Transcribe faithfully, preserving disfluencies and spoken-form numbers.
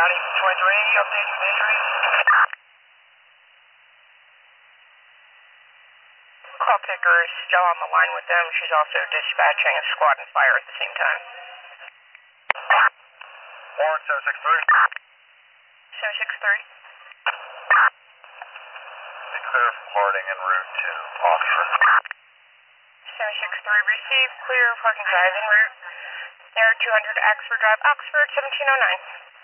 County twenty-three, updates with injuries. Call taker is still on the line with them. She's also dispatching a squad and fire at the same time. Warren seven six three. seven six three. Be clear from Harding en route to Oxford. seven six three received. Clear parking drive en route. Air two hundred Oxford Drive, Oxford seventeen oh nine.